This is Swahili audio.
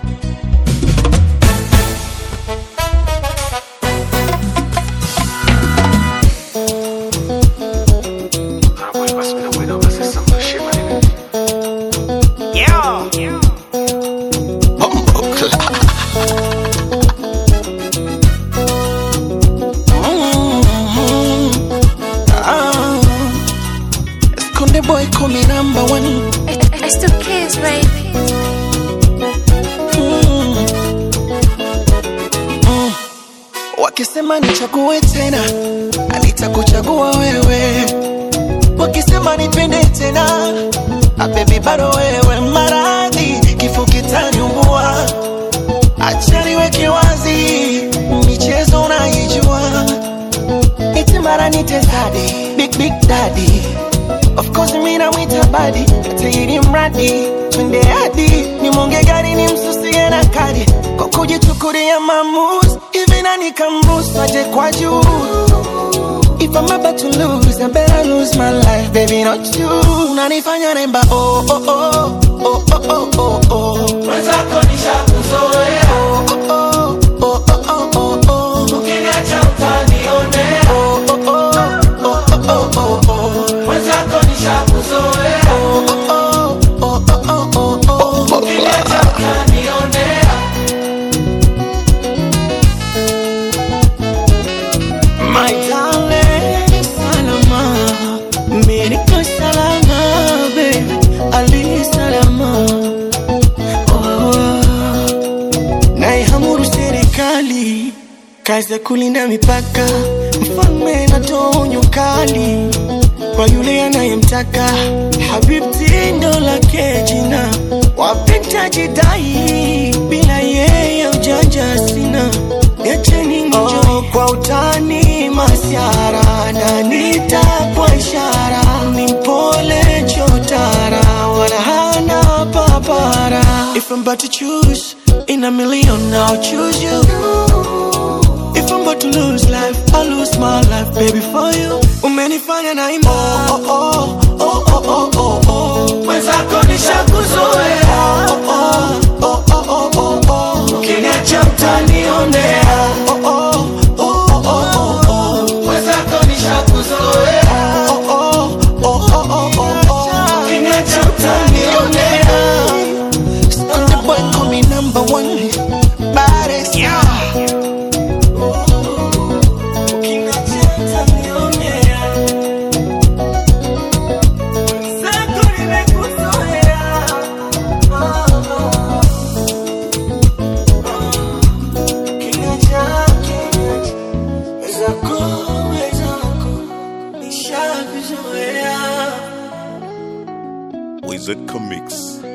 Boy, call me number one. I still kiss, baby. Wakisema nichague tena, nitakuchagua wewe. Wakisema nipende tena, baby bado wewe. Maradhi kifo kitaniumbua, acha niweke wazi, michezo unaijua. Eti mara nite daddy, big daddy. Of course mimi namwita badi, atayiri mradi twende hadi nimonge gari ni msusie na kadi kwa kujichukulia maamuzi hivi na nikamruhusu aje kwa juu. If I'm about to lose, I better lose my life, baby, not you. Unanifanya nemba oh oh oh oh oh oh oh. Mwenzako nishakuzoea. Oh oh oh oh oh oh. Ukiniacha utanionea. Oh oh oh oh oh oh oh. Mwenzako nishakuzoea. Oh oh oh oh oh oh. Ukiniacha utanionea. My darling, salama, mimi niko salama, baby, ali salama. Naiamuru serikali kazi ya kulinda mipaka, mfalme anatoa onyo kali kwa yule anayemtaka. Habibti ndo lake jina, wapenda jidai, bila yeye ujanja sina. Niacheni nijoy kwa utani masiara, na nitapwa ishara, ni mpole chotara, wala hana papara. If I'm about to choose in a million, I'll choose you. If I'm about to lose life, I'll lose my life, baby, for you. Umenifanya na ima oh oh oh oh oh oh oh. Mwenzako nishakuzoea. Oh oh oh oh oh oh. Ukiniacha utanionea. Oh oh oh oh oh oh. Mwenzako nishakuzoea. Oh oh oh oh oh oh. Ukiniacha utanionea. Sunday boy, call me number one. Baddest, yeah. Wizard Comics.